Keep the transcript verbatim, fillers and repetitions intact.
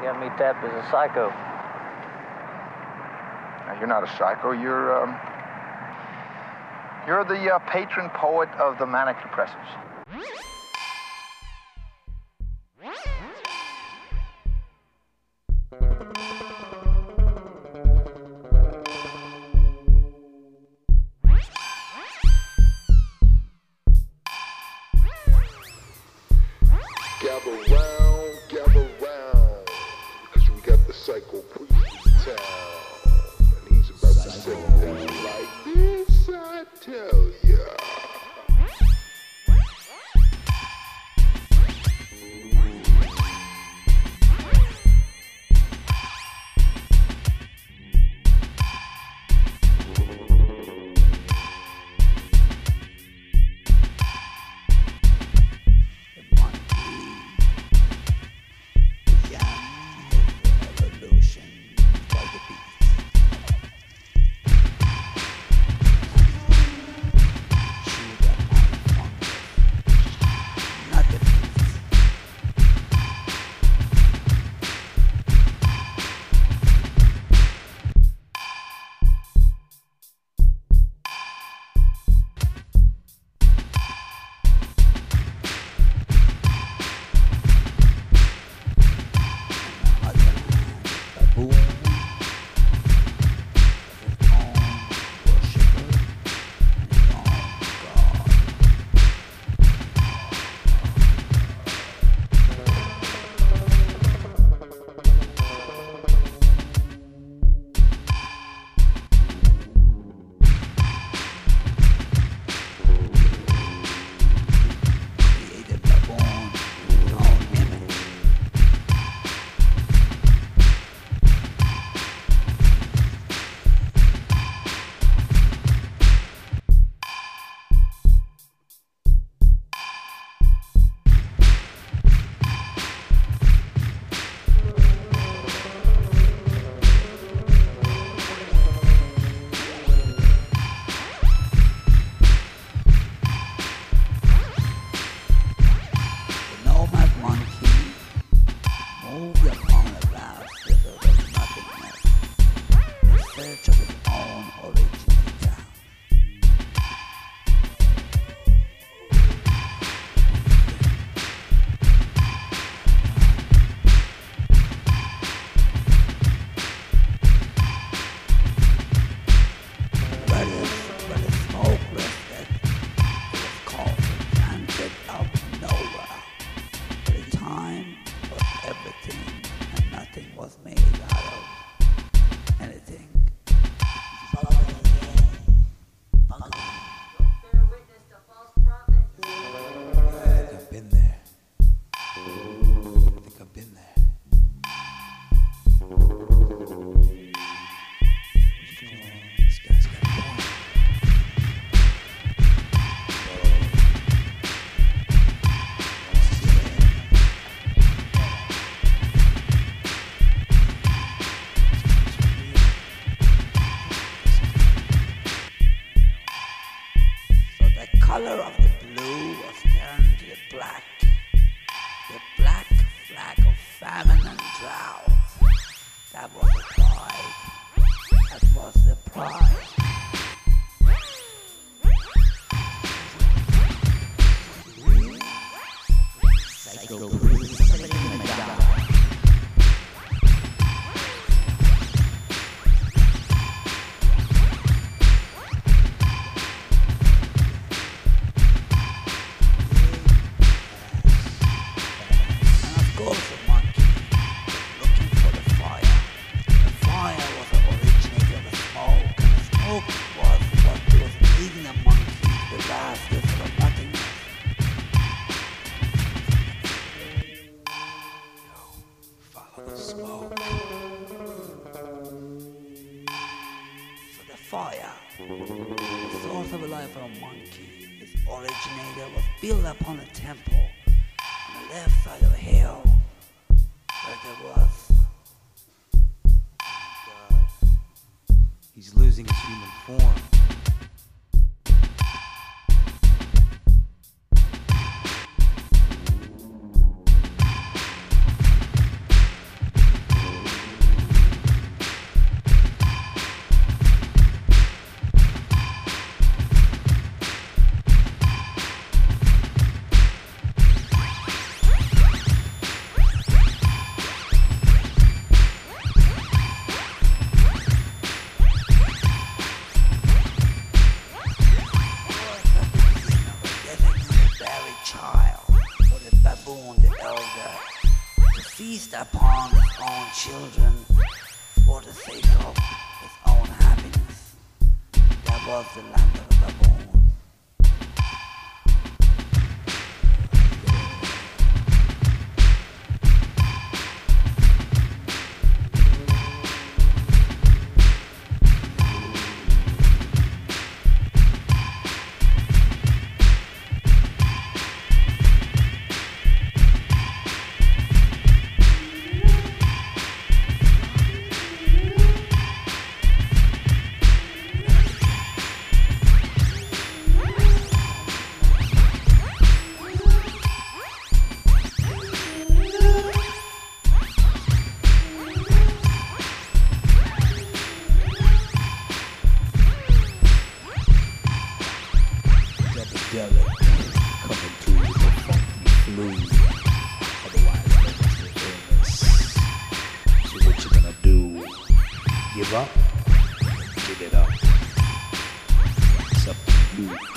got me tapped as a psycho. Now, you're not a psycho. You're, um... You're the uh, patron poet of the manic depressives. Gather round, gather round, because we got the psycho priest in town, and he's about to say things like this, I tell ya. color of the blue was turned to the black, the black flag of famine and drought. That was the pride. That was the pride. Psycho Priest sitting in the dark. Fire, the source of life for a monkey, its originator was built upon a temple on the left side of a hill where there was... God, he's losing his human form. feast upon its own children for the sake of its own happiness. That was the land of Gabon. Coming through with the funky flu. Otherwise, that's the illness. So what you gonna do? Give up? Give it up. It's up to you.